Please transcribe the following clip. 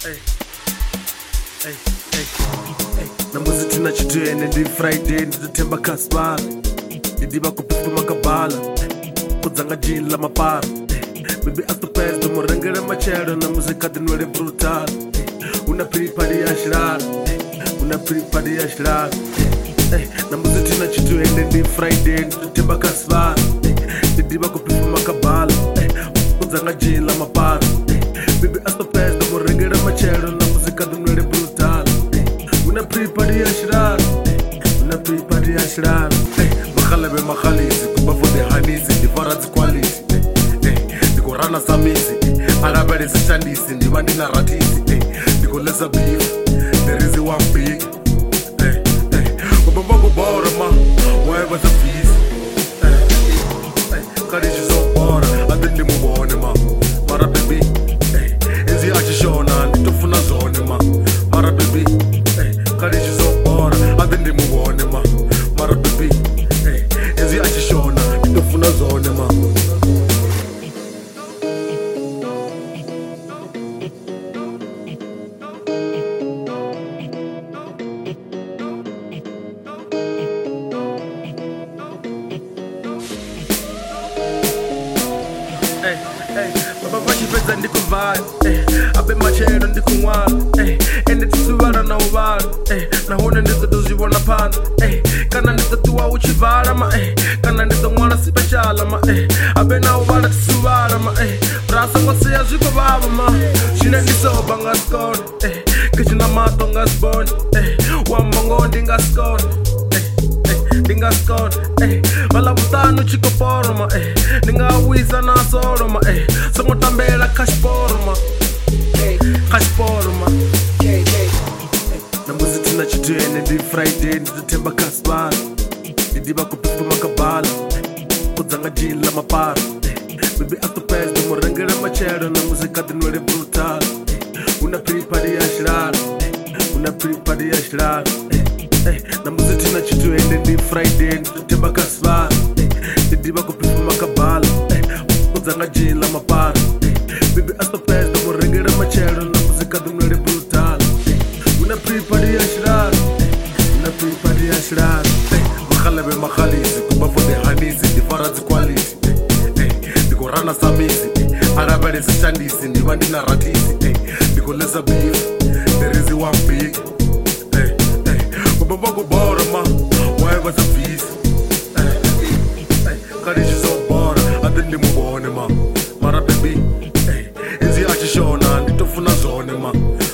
Namuzi tina chitwene ndi Friday nditatemba kasbala ndidiba kupifu makabala kudzanga jini la mapara baby astopes do morangere machero na muzika dinwele brutal una pripadi ya shirara namuzi tina chitwene ndi Friday nditatemba kasbala ndidiba kupifu makabala kudzanga jini la mapara baby astopes do morangere machero na muzika dinwele brutal una pripadi ya shirara makhalabe makhalisi kubafode hanisi ndifaradzi quality ndikorana samisi alabele sishandisi ndiba ndinaratisi ndikolesa beef there is one big ubabagobora ma whatever the fees kadishi so bora ade ndimubone ma mara baby enzi achishona nditofuna zone ma mara baby kadishi so bora ade ndimubone ma mara baby enzi achishona nditofuna zone ma baba vachipedza ndikuvhara abe machero ndikumwara ende tisivara na uvara nahone ndizotozvivona pano kana ndizotuwa uchivhara ma kana ndizomwara sipeshala ma abe na uvara tisivara ma brasa kwasiya zvikovava ma zvine ndisoba ngasikona kechina mato ngasibone wambongo ndingasikona ndingasikona valavutano chikoporoma ndingawisa na soloma songotambela kashporoma namuzi tina chitwene ndi Friday nditatemba kasbala ndidiba kupifu makabala kudzanga jini la mapara baby astopes do morangere machero na muzika dinwele brutal una pripadi ya shirara namuzi tina chitwene ndi Friday nditatemba kasbala ndidiba kupifu makabala kudzanga jini la mapara baby astopes do morangere machero na muzika dinwele brutal una pripadi ya shirara makhalabe makhalisi kubafode hanisi ndifaradzi quality ndikorana samisi alabele sishandisi ndiba ndinaratisi ndikolesa beef there is one big ubabagobora ma whatever the fees kadishi so bora ade ndimubone ma mara baby enzi achishona nditofuna zone ma